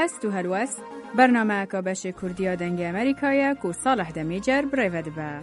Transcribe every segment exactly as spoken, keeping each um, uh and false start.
هست و هلوست برنامه که بشه کردیا دنگ امریکایی که صالح دمیجر برایود با.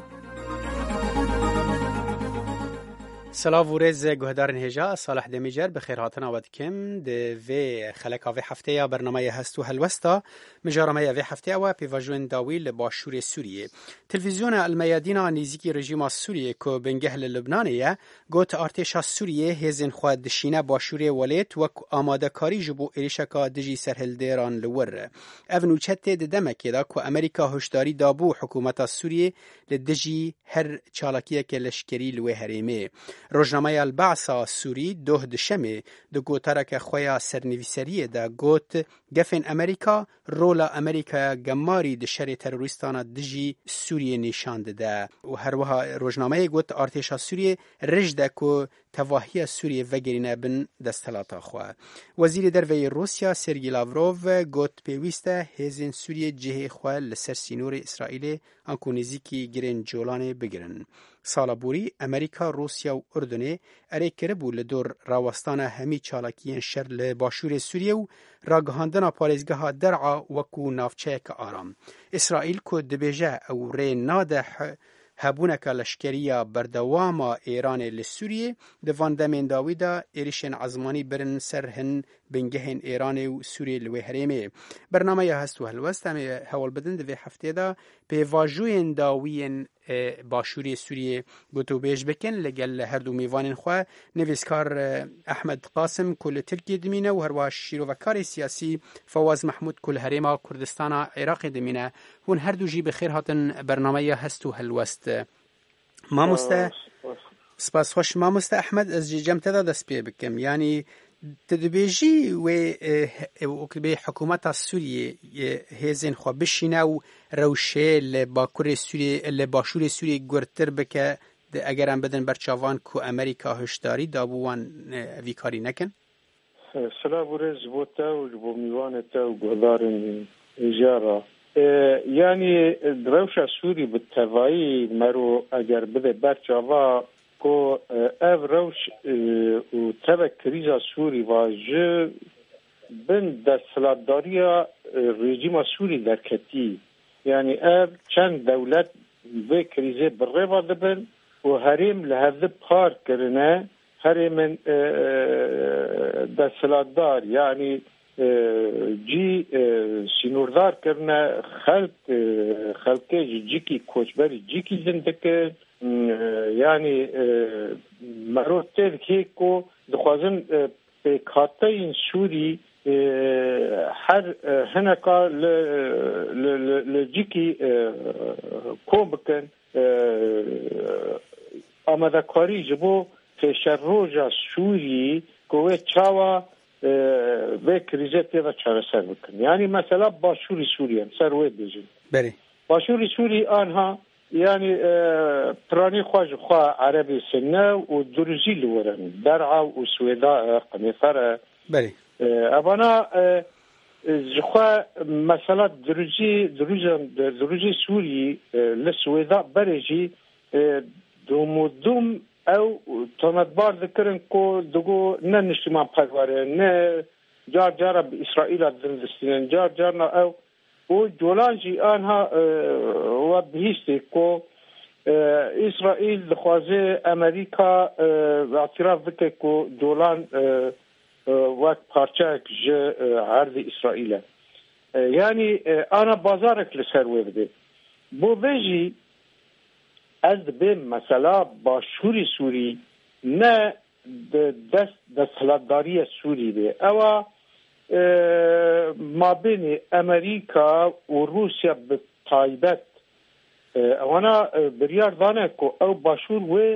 سلام و رز گهدارن هجا صالح دمیجر بخیر هاتن آود کم ده و خلق آوی هفته یا برنامه هست و هلوستا مجارمه آوی هفته و پیواجون داویل باشور سوریه. تلویزیون المیادین نیزیکی رژیم سوریه که بنگهل لبنانیه گوت ارتش سوریه هزین خواد دشینه باشور ولایت و آماده کاری جبو ایرشکا دجی سرهل دیران لور. اونوچت دمکی دا که امریکا هشداری دابو حکومت سوریه لدجی هر چالاکیه که لشکری لوه هریمه. روزنامه البعث سوری دوه دشمه دو گوترک خویا سرنویسریه دا گوت گفن امریکا رولا امریکا گماری د شر تروریستان دجی سوریه نشان ده و هر وها روزنامه گوت ارتش سوریه رجده کو تواهی سوریه وگرینه بن دستلاتا خواه. وزیر دروی روسیا سرگی لاوروف گوت پیوسته هزین سوریه جه خواه لسر سینور اسرائیل انکو نزیکی گرین جولانه بگرن. سالا بوری امریکا روسیا و اردنه اره کربو لدور راوستان همی چالاکیین شر لباشور سوریه و راگهاندن پاریزگاه درعا وکو نافچه که آرام. اسرائیل که دبیجه او ری ناده هبونک لشکریه بردوام ایران لسوریه دوان دمین داویدا ایریشن عزمانی برن سرهن بنگهن ایران و سوریه لوی هریمه. برنامه هست و هلوست همه حوال بدن دوی هفته دا به واجوین داوین باشوری سوریه گوتو بیش بکن لگل هر دو میوان خواه نویسکار احمد قاسم کل ترکی دمینه و هرواش شیرو و کار سیاسی فواز محمود کل هریما کردستان عراق دمینه هون هر دو جی بخیر هاتن برنامه هست و هلوست. ما مسته سپاس خوش ما مسته احمد از جی جمت دا دست پی بکم یعنی تدبیجی و به حکومت سوریه هزین خواه بشینه و روشه لباکور سوریه لباشور سوریه گرتر بکه اگر هم بدن برچاوان که امریکا هشداری دابوان ویکاری نکن؟ سلام برز بوتا و جبو میوانتا و گهدارن اجاره یعنی روشه سوری بالتوایی مرو اگر بده برچاوا کو اف روش و تبع کریزا سوری واجه بن دستلاتداریا رژیم سوری درکتی یعنی اف چند دولت به کریزه برغیبا دبن و هریم لحظه پار کرنه هریم دستلاتدار یعنی جی سینوردار کرنه خلق خلقه جی کی کوچبری جی کی زندگه یعنی مراتب که کو دخوازن به کاته این سوری هر هنکا لجیکی کم بکن آمده کاری جبو پیشر روژا سوری که چاوا به کریزه تیدا چاره سر بکن یعنی مثلا باشوری سوری هم سر وید بیجن بری باشوری سوری آنها یعنی پرانی خواج خواه عربی سنه و دروزی لورن درعا و سویدا قنفر بله ابانا خواه مثلا دروزی دروزی سوری لسویدا برجی دوم دوم او تمدبار ذکرن کو دگو نه نشتمان پرواره نه جار جارا به اسرائیل دندستینن جار جارنا او و جولانجی آنها و بهیستی که اسرائیل دخوازه امریکا اعتراف بکه که جولان وقت پارچه که عرض اسرائیل یعنی آنا بازارک لسروه بده بو بجی از به مثلا باشوری سوری نه دست دستلاتداری سوری ده او ما بین امریکا و روسیا به تایبت وانا بریار دانه که او باشور و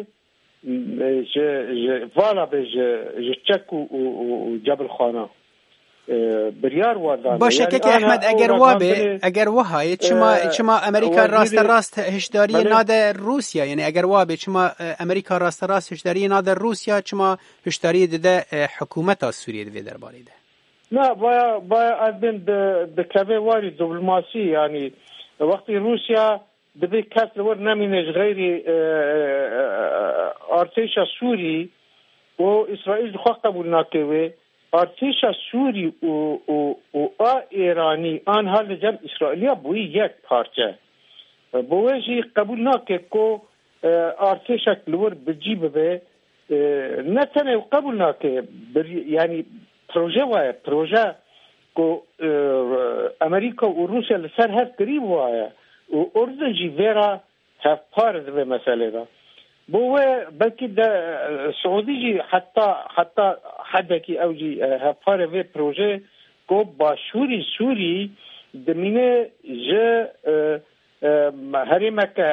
والا به چک و جبل خانه بریار وادانه باشه که احمد اگر وابه اگر وهای چما چما امریکا راست راست هشداری ناده روسیا یعنی اگر وابه چما امریکا راست راست هشداری ناده روسیا چما هشداری ده حکومت سوریه ده درباره ده نه باید باید از بین دکوه واری دیپلماسی یعنی وقتی روسیا دبی کس لور نمینش غیری ارتش سوری و اسرائیل خواه قبول نکوه ارتش سوری و و و ایرانی آنها لجم اسرائیلیا بوی یک پارچه بوجی قبول نکه که ارتش کلور بجیب به نه تنه قبول نکه یعنی پروژه وای پروژه که امریکا و روسیه لسر هست قریب وای و اردن جی ویرا هف پارز به مسئله دا بوه بلکه دا سعودی جی حتی حتی حدکی او جی هف پار وی پروژه که با شوری سوری دمینه جه هریمک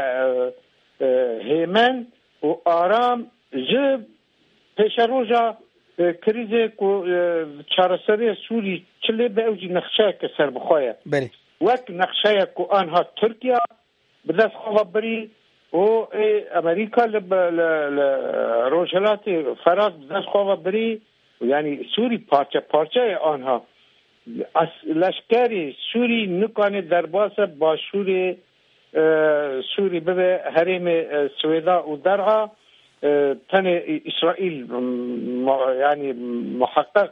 هیمن و آرام جه پیش روژا کریزه که چارسری سوری چلی به اوجی نقشه که سر بخواه بله وقت نقشه که آنها ترکیه بدست خواه بری و امریکا لروجلات فراغ بدست خواه بری یعنی سوری پارچه پارچه آنها لشکری سوری نکانه در باس با شوری سوری به حریم سویدا و درعا تن اسرائیل یعنی محقق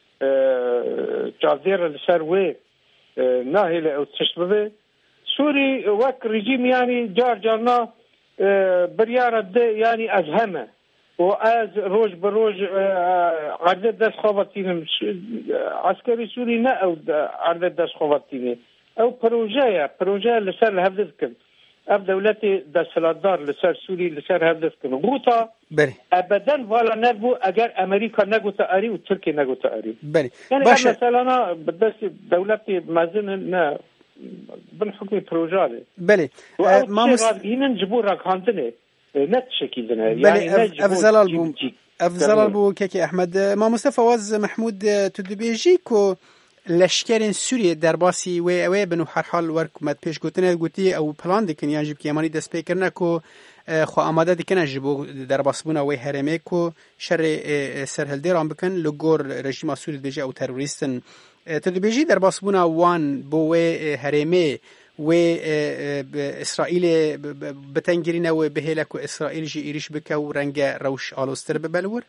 جازیر لسر وی ناهل او تشبه سوری وک رژیم یعنی جار جارنا بریار ده یعنی از همه و از روز به روز عرض دست خوابتینم عسکری سوری نه او عرض دست خوابتینه او پروژه پروژه لسر لحفظ کن اف دولت دستلاتدار لسر سوری لسر حفظ کن گوتا بله ابدا والا نبو اگر امریکا نگو تاری و ترکیه نگو تاری بله یعنی باشه مثلا بدست دولت مازن نه بن حکم پروژه بله ما مس اینن جبور راکاندنه نت شکیدنه یعنی افضل بو افضل بو که احمد ما مصطفى واز محمود تدبیجی کو لشکرین سوریه در باسی و اوی بنو هر حال ورک مد پیش گوتنه گوتی او پلان دکن یا جب کیمانی دست پیکر نکو خو آماده دکن جبو در باسبونا و هرمه کو شر سرهل دیران بکن لگور رژیم سوری بجی او تروریستن تدبیجی در باسبونا وان بو هرمه و اسرائیل بتنگرین و بهلک و اسرائیل جی ایریش بک و رنگ روش آلوستر ببلور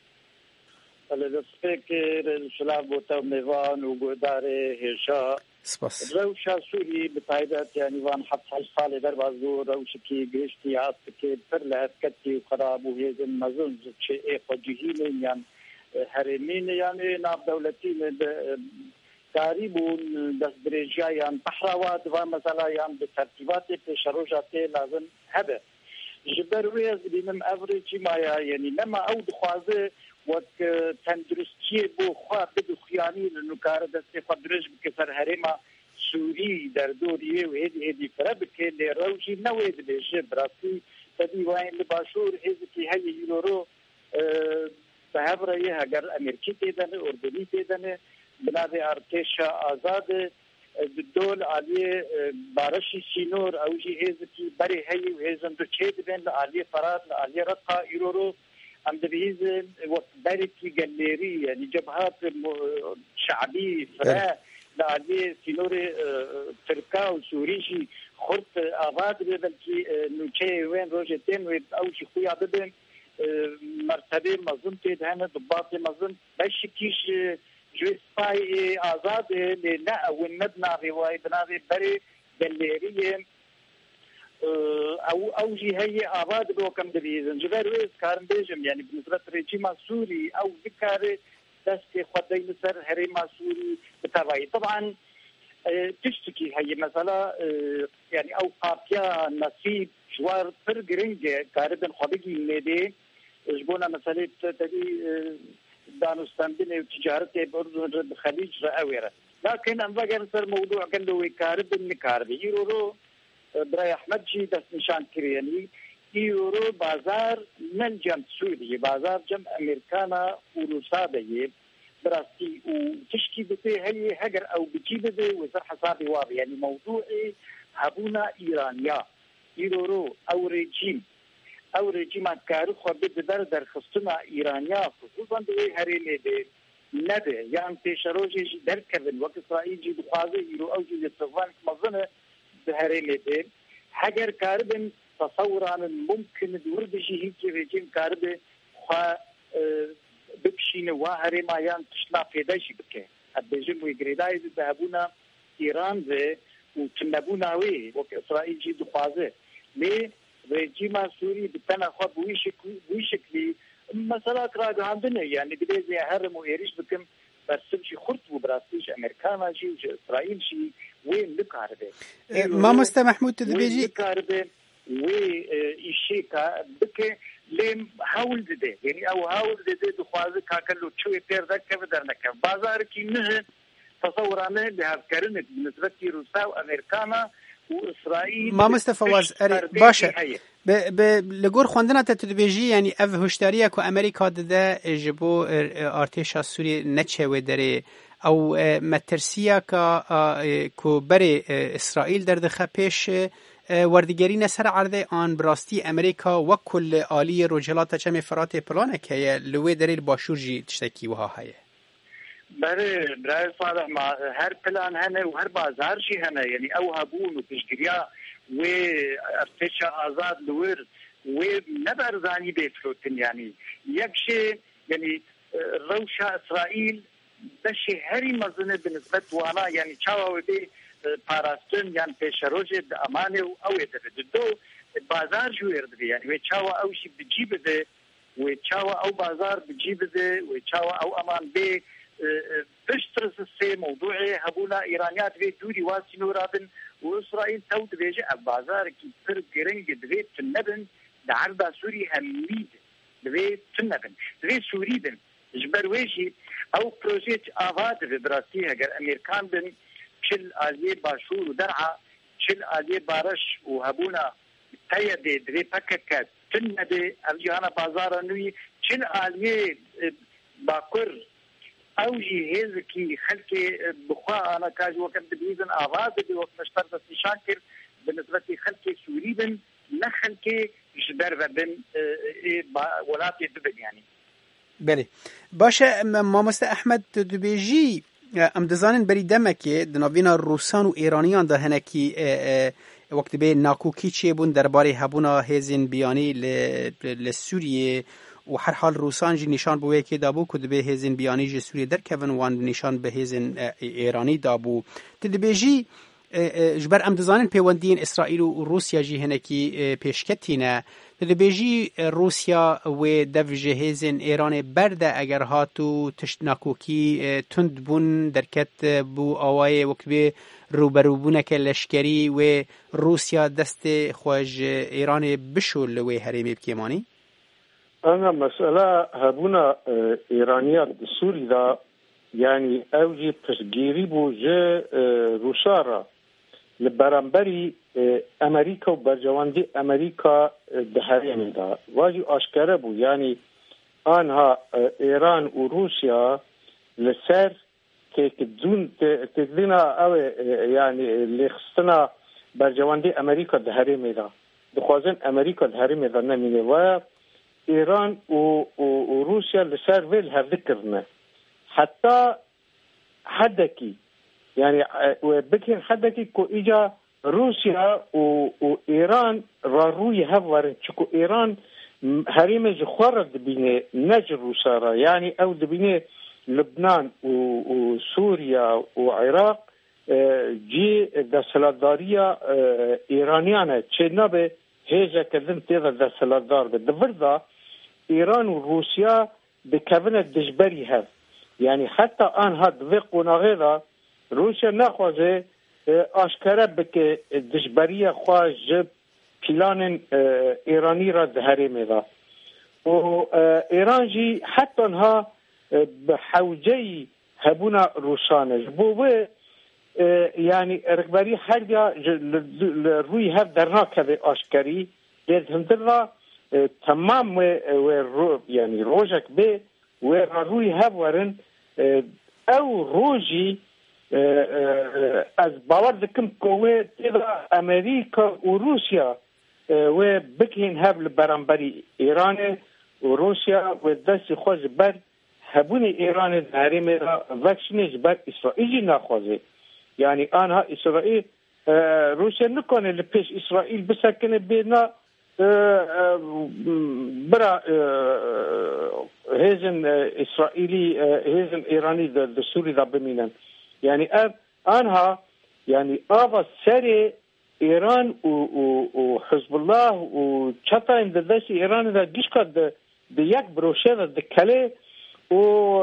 الفكر الشلاب وتوميفان وقدار هشا سپاس روشا سوري بتايدات يعني وان حط حصال دربازو روشكي قشتي عاطكي برلهت كتي وخراب وهيزن مزون شيء خجيهين يعني هرمين يعني ناب دولتين قريبون دس درجة يعني بحروات ومثلا يعني بترتيبات بشروجات لازم هذا جبرويز بينم افريج ما يعني لما او دخوازه وك تندرستي بو خوا بدو خياني لنكار دستي قدرج بكسر هرما سوري در دوريه وهدي هدي فربك اللي روجي نويد بيجي براسي تدي وين لباشور هزكي هي يورو بهبره هاجر امريكي تدن اردني تدن بلاد ارتش آزاد الدول عليه بارشي سينور او جي هزكي بري هي وهزن دو تشيد بين عليه فراد عليه رقا يورو ام دبيز وباركي جاليري يعني جبهات شعبي فرا عليه سينور تركا وسوريشي خرط آباد بلكي نوچه وين روجتين او شي خويا بدن مرتبه مظن تدهن ضباط مظن بشكيش جوسباي آزاد لا ونبنا رواي بنادي بري جاليري او او جي هي آباد بو كم دبيزن جبرويز كارن بيجم يعني بالنسبه لرجيم سوري او ذكر دست خدي مصر هرم سوري بتابعي طبعا تشتكي هي مثلا يعني او قافيا نصيب جوار فرجرنج كاردن خدي ميدي جبونا مثلا تدي دانستاندين وتجارة برضو بخليج راويره لكن ام بقى الموضوع كان له كارد نكارد يورو برای احمد جی دست نشان کردنی یورو بازار من جمع سعودی بازار جمع امریکانا و روسا دیه براستی و تشکی بته هلی هگر او بجی بده و سر حسابی واضح یعنی موضوعی هبونا ایرانیا یورو او رژیم او رژیم کارو خود در در خستنا ایرانیا خصوصا دوی هریمه ده نده یعنی پیشروجی در کردن وقت اسرائیل جی بخوازه یورو او جی استفان مظنه بهرمته هاجر كاربن تصورا ممكن دوردشي هيك ريجيم كارب خا ببشين وهري ما يان تشنا فيدايش بك البيجن ويجريداي ذهبونا إيران ذي وتنبونا وي وك إسرائيل جي دخوازه ليه رجيم سوري بتنا خو بويشكل بويشكلي مثلا كراغ عندنا يعني بدي هرم ويريش بكم بس شي خرط وبراسيش امريكانا شي اسرائيل شي وين لكاربه ما مست محمود تدبيجي لكاربه وي إشيكا بك لم حاول ده يعني او حاول ده دخواز كاكلو شو يتر ده كيف درنك بازار كي نه تصورانه بهافكرنت بالنسبه لروسيا وامريكانا واسرائيل ما مستفواز باشه ب ب لگور خوندنا تدبیجی یعنی اف هشداریه که امریکا ده جبو ارتش سوری نچه داره او مترسیه که کو بر اسرائیل در دخه پیش وردگری نسر عرضه آن براستی امریکا و کل آلی رجالات چم فرات پلانه که لوی داره باشور جی تشتکی وها هایه بله برای صالح ما هر پلان هنه و هر بازار شي هنه يعني او هبون وتشجريا و ارتشا آزاد لور و نبرزاني بيفلوتن يعني يكشي يعني روشا اسرائيل دشي هري مزنه بالنسبه وانا يعني چاوا بي باراستن يعني بشروجه امانه او يدد دو بازار جو يرد يعني و چاوا او شي بجيب ده و چاوا او بازار بجيب ده و چاوا او امان بي بشترس السي موضوعي هبونا إيرانيات في دوري واسينو رابن وإسرائيل تود بيجي البازار كي بر جرنج دويت تنبن دعرضا سوري هميد دويت تنبن دويت سوريدن جبر ويجي أو بروجيت آفاد في براسيها جر أمريكان بن شل آلية باشور ودرعا شل آلية بارش وهبونا تايدي دويت بككات تنبي الجهانا بازارا نوي شل آلية باكر اوجي هزكي خلكي بخوا انا كاج وقت بيزن اغاز بوقت مشترك شاكر بالنسبه لي خلكي سوريبن نخلكي جدار بن ولاتي دبن يعني بله باشه ما مست احمد دبيجي ام دزانن بري دمكي دنابينا روسان و ايرانيان ده هنكي وقت به ناکوکی چه بون درباره هبونا هزین بیانی لسوریه و هر حال روسان جی نشان بوده که دابو که دبه هزین بیانی جی سوریه در کون وان نشان به هزین ایرانی دابو تدبه جی جبر ام دزانن پیوندین اسرائیل و روسیا جی هنکی پیشکتینه تدبه جی روسیا و دو جهزین ایران برده اگر هاتو تشت ناکوکی تند بون درکت بو آوای وقت به روبرو بونه که لشکری و روسیا دست خواج ایران بشول و هریمی بکیمانی؟ أنا مسألة هبونا إيرانيات سوري دا يعني أوجي تشجيري بوجه روسارا لبرانبري أمريكا وبرجواندي أمريكا دهرين دا واجي أشكره بو يعني آنها إيران وروسيا لسر تكدون تكدينا أو يعني اللي خصنا برجواندي أمريكا دهرين دا دخوازن أمريكا دهرين دا نمينه و إيران وروسيا لسر ويل هذكرنا حتى حدكي يعني بكين حدكي كو إجا روسيا وإيران راروي هفورن شكو إيران هريمة جخورة دبينة نجر روسارا يعني أو دبينة لبنان وسوريا وعراق جي دا سلادارية إيرانيانة چنابه هيجا كذن تيضا دا سلادار بدفردا إيران وروسيا بكابنة دجبري هذا يعني حتى آن هاد ذيقونا غيرا روسيا ناخوزي أشكرا بك دجبرية خواج بلان إيراني را دهريمي ذا وإيران جي حتى انها بحوجي هبونا روسانج بوه يعني ركباري حاجة روي هذا درناك هذا أشكري لازم ترى تمام و يعني روجك به وروي هفورن أو روجي از باور دكم كوه تدا أمريكا وروسيا وبكين هب لبرانبري إيران وروسيا ودس خوز بر هبوني إيران داري را وكشنيش بر إسرائيل ناخوزي يعني آنها إسرائيل روسيا نكون لبيش إسرائيل بسكن بينا برا هزن إسرائيلي هزن إيراني د سوري دا بمينن يعني آنها يعني آبا سري إيران وحزب الله وشتا إن دسي إيران دا جيشكا د يك بروشة دا كله و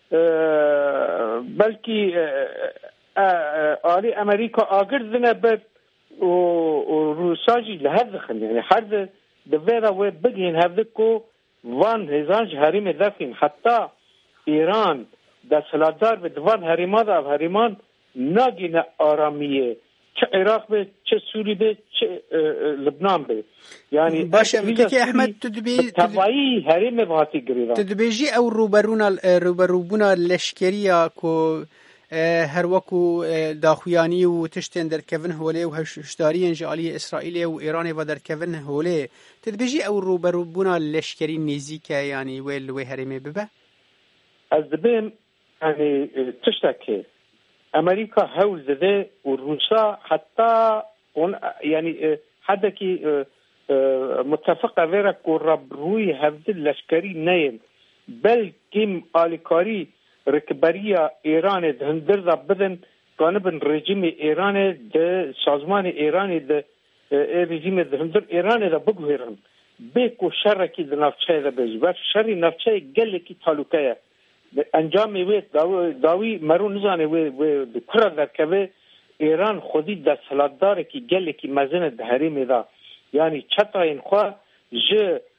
بلكي آلي أمريكا آگر دنا بد وروساجي لهذخن يعني حد دفيرا وبقين هذكو وان هزانج هريم دفين حتى إيران دا سلادار بدوان هريمادا هريمان ناقين آرامية چه عراق به چه سوري به چه لبنان به يعني باشا كي احمد تدبي تبعي هريم بهاتي غريرا تدبيجي او روبرونا روبروبونا لشكريا كو هر وکو داخویانی و تشتین در کون هوله و هشداری انجالی اسرائیل و ایران و در کون هوله تدبیجی او روبرو بونا لشکری نزدیک یعنی ویل و هرمه ببه از دبیم یعنی تشتکه امریکا هول زده و روسا حتی اون یعنی حتی که متفق ویرا که رب روی هفته لشکری نیم بلکه آلیکاری رکبریه ایران ده هندر دا بدن قانبن رژیم ایران ده سازمان ایران ده رژیم ده هندر ایران ده بگوهرن بیکو شر کی ده نفچه ده بیج و شر نفچه گل کی تعلقه انجام وی داوی داوی مرو نزانه وی و کره در که ایران خودی ده سلطدار کی گل کی مزن ده حریم ده یعنی چطا این خواه ج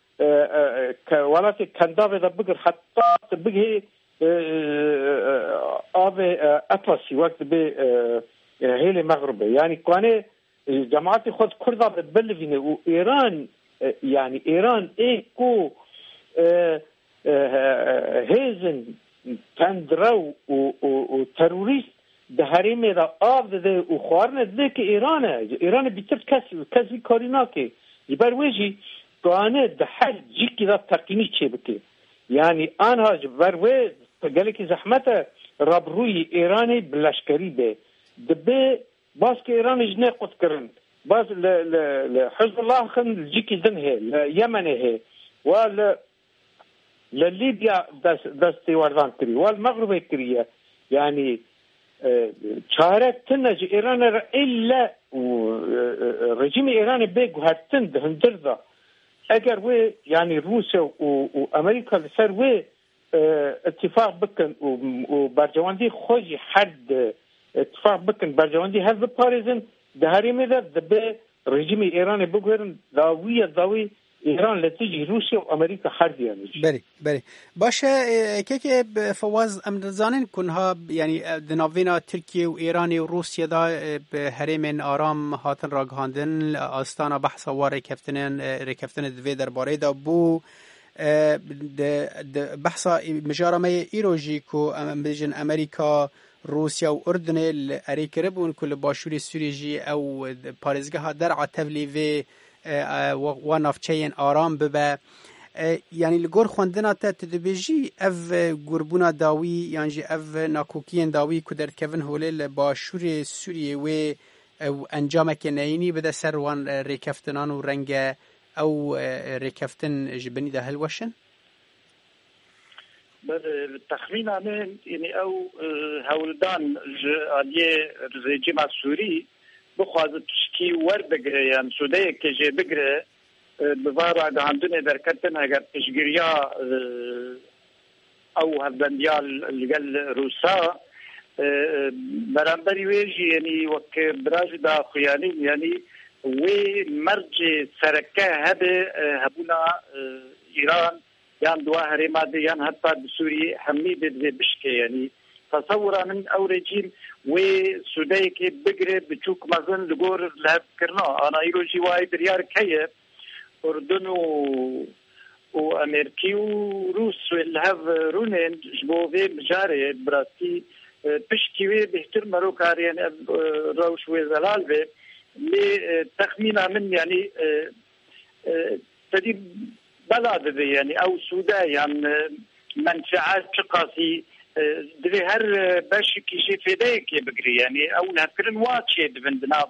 ولات کنداوه ده بگر حتی بگه آب اطلسي وقت به هيل مغربي يعني كونه جماعات خود كردا بتبلفينه وايران يعني ايران ايكو هيزن تندرو وتروريست ده هريمه ده آب ده وخوارنه ده که ایرانه ایران بیتر کسی کسی کاری ناکه یبر ویجی كونه ده حل جيكي ده تقيني چه بكي يعني آنها جبروه قال لك زحمته رب روی ایرانی بلشکری به دبه باز که ایران جنه قد کرن باز لحزب الله خن جيكي دنه ليمنه وال لليبيا دست دستي وردان كري والمغرب كريه يعني چاره تنج ایران الا رژیم ایران بگو هرتن هندر دا اگر و يعني روسيا وامريكا لسر و اتفاق بكن وبرجواندي خوجي حد اتفاق بكن برجواندي هذا باريزن ده هريمه ده ده رژیم ایران بگوهرن داوی داوی ایران لتجي روسيا وامريكا حد يعني بري بري باشه که که فواز امرزانن کنها يعني دناوینا ترکیه و ایران و روسیه دا به حریم آرام هاتن راگهاندن آستانا بحث واره کفتنن رکفتن دوی درباره دا بو د بحثا مجارمه ایروژی کو بجن امریکا روسیا و اردن اریکره بون کل باشوری سوریجی او پارزگاه درع تبلیغ و نافچین آرام ببه یعنی لگور خوندنا تا تدبیجی اف گربونا داوی یعنی اف ناکوکین داوی که در کون هوله باشوری سوریه و انجام که نینی بده سر وان ریکفتنان و رنگ او ركفتن جبني ده هالوشن بالتخمين عن يعني او هولدان عليه رژیم سوری بخواهد تشکی ورد يعني سوده که جه بگره بوارا عندنا درکتن اگر اشگریا او هفدندیال لگل روسا برانبری ویجی يعني وک براج دا خیانی يعني وی مرج سرکه هبه هبونا ایران یان دوا هریما دی یان حتی بسوری حمید دی بشکه یعنی تصورا من او رژیم وی سودای که بگره بچوک مزن لگور لحب کرنا انا ایرو جیوای دریار که اردن و و امریکی و روس و لحب رونین جبوه مجاره براستی پشکیوه بهتر مروکاری یعنی روش و زلال به لتخمينا من يعني تدي بلاد يعني او سودا يعني منفعات شقاسي دي هر باش كيجي فداك بقري يعني او نفكرن واتشي بندنا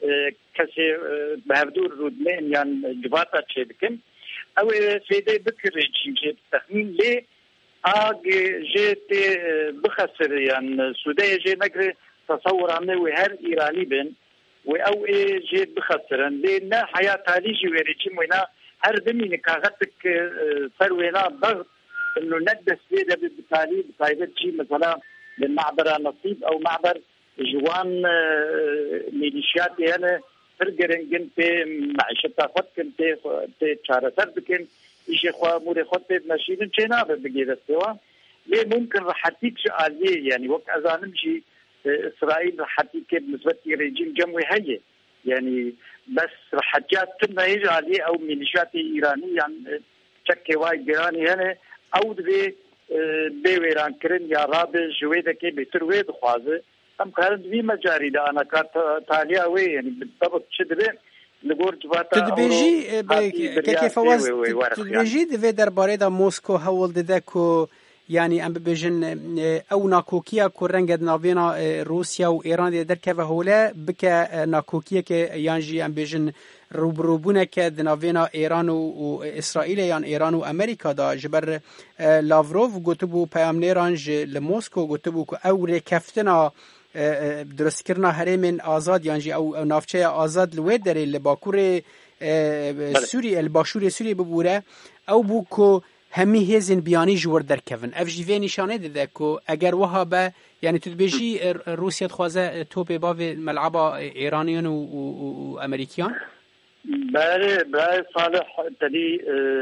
کسی به هفدور رودمین یان جواتا چه بکن او سیده بکره چیمشه تخمین لی آگ جیت بخسر یان سوده جی نگره تصور همه و هر ایرانی بین و او جیت بخسرن لی نه حیات حالی جی ویری چیم وینا هر دمین کاغتک سر وینا ضغط انه ندس بيده بالتالي بطايبه شيء مثلا من معبر نصيب او معبر جوان ميليشيات هنا فرقرن كنت معيشتها خد كنت تشارة سرد كنت إيش خوا موري خد ماشين شينا بقية السوا ليه ممكن راح تيجي عليه يعني وقت أذا نمشي إسرائيل راح تيجي بالنسبة لرجيم جموي هي يعني بس راح تجات تنا يجي عليه أو ميليشيات إيرانية يعني شكل وايد إيراني هنا او دوی بیویران کرن یا رابط جویده که بهتر وید خوازه هم کارن دوی مجاری دا انا کار تالیا وی یعنی بالضبط شده لگور جواتا تدبیجی که فواز تدبیجی دوی درباره دا موسکو هول دیده که یعنی ام ببیجن او ناکوکیا که رنگ ناوینا روسیا و ایران دیده که هوله بکه ناکوکیا که یعنی ام ببیجن روبروبونه که دناوینا ایران و اسرائیل یان ایران و امریکا دا جبر لاوروف گوتو بو پیامنیران ج لموسکو گوتو بو که او رکفتنا درست کرنا حریم آزاد یعنی او نافچه آزاد لوی داری لباکور سوری الباشور سوری ببوره او بو که همی هزین بیانی جور در کفن اف جیوه نشانه دیده که اگر وها به یعنی تدبیجی روسیت خوازه توپی باوی ملعبا ایرانیان و, و, و امریکیان بله بله صالح تدی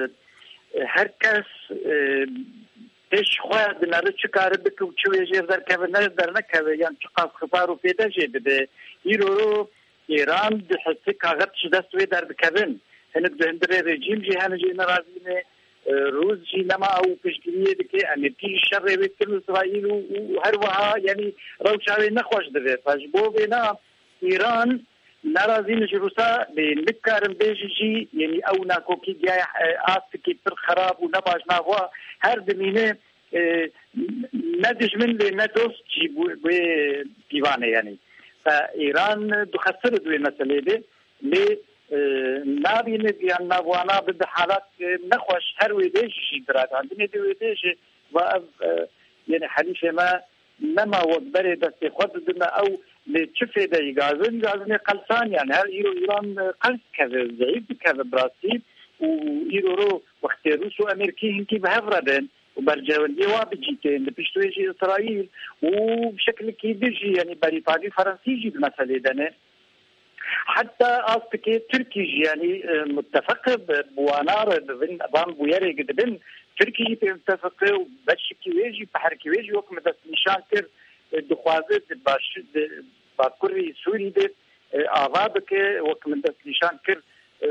هر کس پیش خواهد بناره چه کاره بکه و چه ویجه در که نه در نکه یعنی چه قاس خفار و پیدا جه بده ایرو رو ایران ده حسی کاغت شدست وی در بکبن هنگ ده هندره رژیم جه هنه جه نرازینه روز جه نما او پشگریه دکه امریکی شر وید کرن اسرائیل و هر وها یعنی روشاوی نخوش ده فجبو بینا ایران نرازين جروسا بنكارن بيجي يعني او ناكوكي جاي آستكي بر خراب ونباش ناغوا هر دمينه ندج من لندوس جيبو بيوانه يعني فإيران دخسر دوي مسألة دي لي نابين يعني ناغوانا بده حالات نخوش هر ويديش شدرات عندنا دي ويديش واب يعني حديثة ما نما وقبري دستي خود دنا او لتشوفي ده يجازن جازن قلسان يعني هل إيرو إيران قلس كذا ضعيف كذا براسي وإيرو رو وقت روس وأمريكي هنكي بهفردن وبرجعون جواب جيتين بيشتوي جي إسرائيل وبشكل كي بيجي يعني بريطاني فرنسي جي بمثل دنه حتى أصدقائي تركي يعني متفق بوانار بين بام بويري قد بين تركي متفق وبشكي ويجي بحركي ويجي وكم دست نشان كر دخوازه باش باكوري سوري ده آغابك وكم دست نشان كر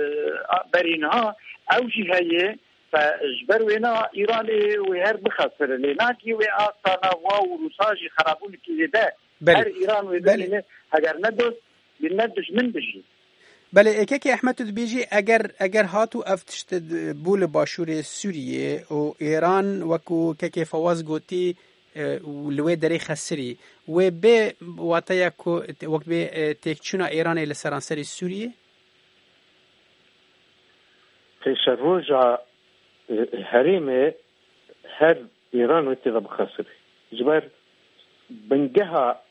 برينها أو جهاية فجبر وينا إيران وهر بخسر لناكي وآستانا واو روساجي خرابون كي ده هر إيران ويدنه اگر ندوس بندش من بشي بله اکه احمد تدبیجی اگر اگر هاتو افتشت بول باشور سوریه و ایران وکو که فواز گوتی ولوی دری خسری و به واتیا کو وقت به تکچونا ایران لسرانسری سوریه پیش روزا حریم هر ایران وقتی بخسری جبر بنجها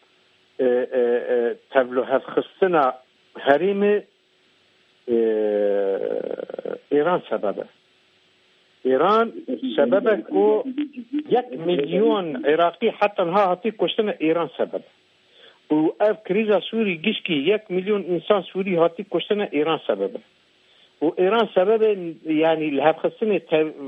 تبلو هف خصنا حریم ایران سببه ایران سببه کو یک میلیون عراقی حتی ها هاتی کشتن ایران سبب و اف کریزا سوری گیش کی یک میلیون انسان سوری هاتی کشتن ایران سببه و ایران سبب یعنی لحب خصنی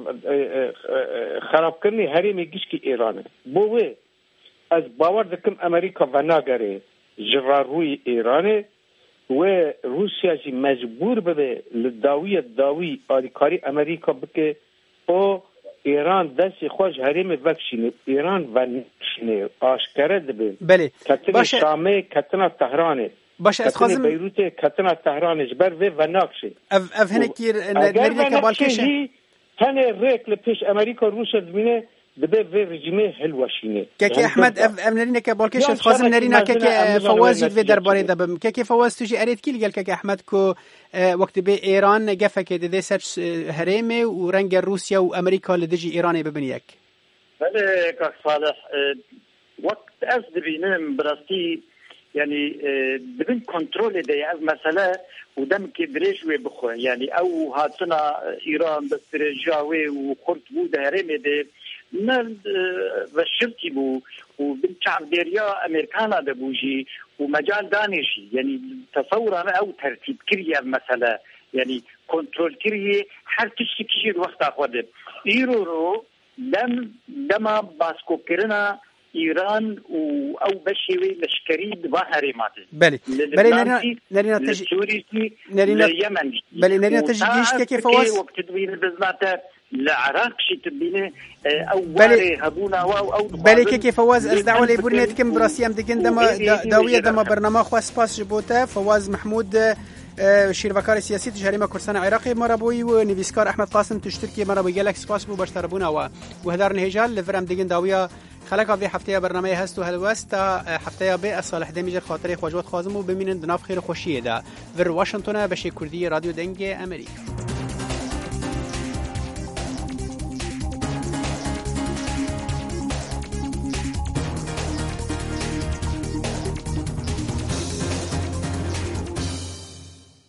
خراب کرنی حریم گیش کی ایرانه بوه از باور دکم امریکا و ناگره جرار روی ایرانه و روسیا جی مجبور بده لداوی داوی آریکاری امریکا بکه او ایران دستی خوش حریم وکشینه ایران و نشینه آشکره دبه بله کتنا شامه کتنا تهرانه باشه از خازم بیروت کتنا تهرانه جبر و و ناکشه اف اف هنکیر نریده که بالکشه تنه ریک لپیش امریکا روسیا دبینه دبه في رژیمه هلوشینه که احمد امنرینه که بالکش خازم نرینا که فواز جد درباره دبم که فواز توجی ارید کی لگل که احمد کو وقت به ایران گفه که ده سرچ هرمه و رنگ روسیا و امریکا لدجی ایران ببینیک. بله که صالح وقت از دبینم براستی يعني بدون كنترول دي از مسألة ودم كدريش وبخو يعني أو هاتنا إيران باسترجاوي وخرط بود هرمي دي نال رشرتي بو وبنشعب ديريا أمريكانا دبوجي ومجال دانشي يعني تصور أنا أو ترتيب كريه المسألة يعني كنترول كريه هر تشي كشير وقت أخوده إيرو لم لما باسكو كرنا ایران و او بشوی لشکری دو حریمات. بله. بله نرینا نرینا تج نرینا یمن. بله نرینا تجیش که فواز. وقت تبین بزنات العراق شی تبینه او واره هبونا و او. بله که فواز از دعوی برنیت کم براسی هم دیگه دم داویه دم برنامه خواست پاس جبوته فواز محمود شیروکار سیاسی تجاری کردستان عراقی مرابوی و نویسکار احمد قاسم تشترکی مرابوی گلک سپاس بو باشتر بونا و و هدار نهجال لفرم دیگه داویه خلق في هفته برنامه هست و هلوست هفته به صالح دمیجر خاطر خوجوت خازم و ببینن دناف خیر خوشیه ده ور واشنگتن بشه کردی رادیو دنگ امریکا.